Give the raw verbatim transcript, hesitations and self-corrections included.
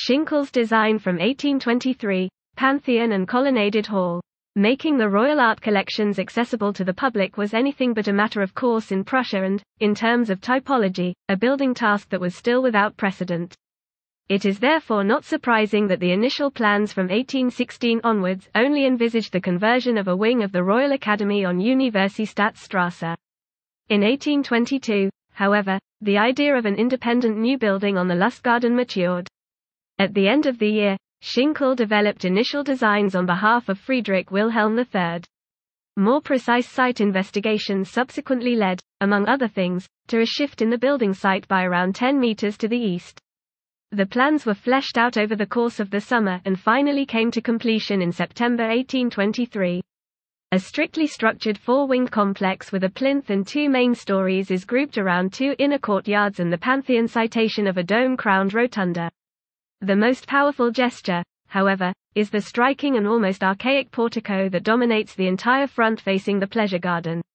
Schinkel's design from eighteen twenty-three, Pantheon and colonnaded hall. Making the royal art collections accessible to the public was anything but a matter of course in Prussia and, in terms of typology, a building task that was still without precedent. It is therefore not surprising that the initial plans from eighteen sixteen onwards only envisaged the conversion of a wing of the Royal Academy on Universitätsstraße. In eighteen twenty-two, however, the idea of an independent new building on the Lustgarten matured. At the end of the year, Schinkel developed initial designs on behalf of Friedrich Wilhelm the third. More precise site investigations subsequently led, among other things, to a shift in the building site by around ten meters to the east. The plans were fleshed out over the course of the summer and finally came to completion in September eighteen twenty-three. A strictly structured four-winged complex with a plinth and two main stories is grouped around two inner courtyards and the Pantheon citation of a dome-crowned rotunda. The most powerful gesture, however, is the striking and almost archaic portico that dominates the entire front facing the pleasure garden.